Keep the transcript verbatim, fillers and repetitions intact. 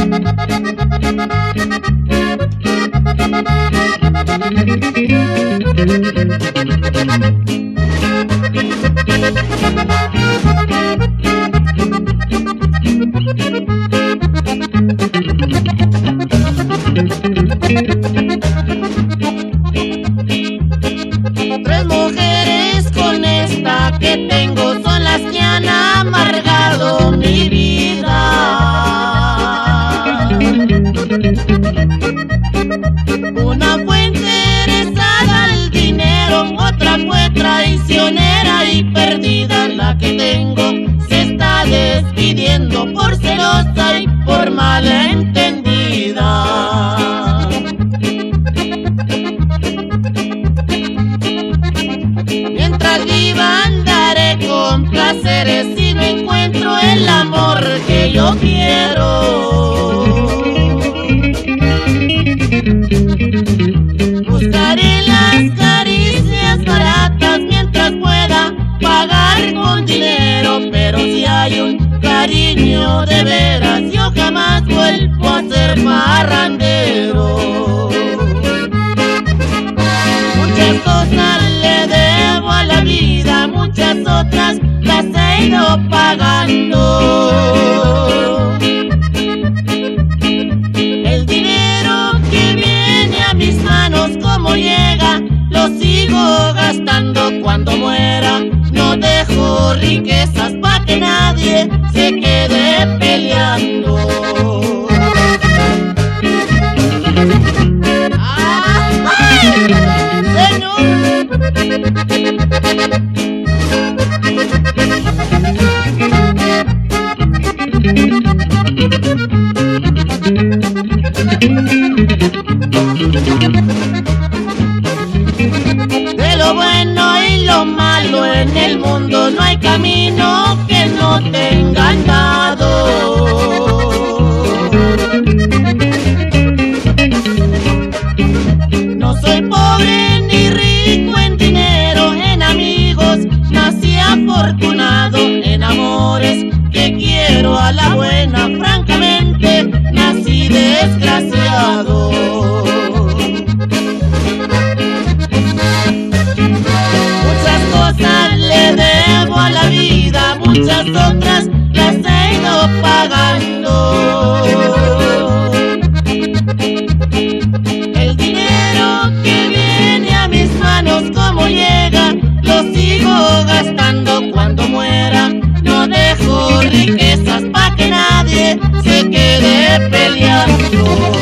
Tres mujeres con esta que tengo son las que han amargado mi vida. Una fue interesada al dinero, otra fue traicionera y perdida. La que tengo se está despidiendo por celosa y por malentendida. Mientras viva andaré con placeres y no encuentro el amor que yo quiero. Buscaré las caricias baratas mientras pueda pagar con dinero, pero si hay un cariño de veras yo jamás vuelvo a ser parrandero. Muchas cosas le debo a la vida, muchas otras las he ido pagando. El dinero que viene a mis manos, como llega, lo sigo gastando. Cuando muera no dejo riquezas pa' que nadie se quede peleando. De lo bueno y lo malo en el mundo no hay camino que no tenga andado. No soy pobre ni rico en dinero, en amigos nací afortunado, en amores que quiero a la buena, francamente nací desgraciado. Muchas cosas le debo a la vida, muchas otras las he ido pagando. El dinero que viene a mis manos, como llega, lo sigo gastando. Cuando muera no dejo riquezas pa' que nadie se quede peleando.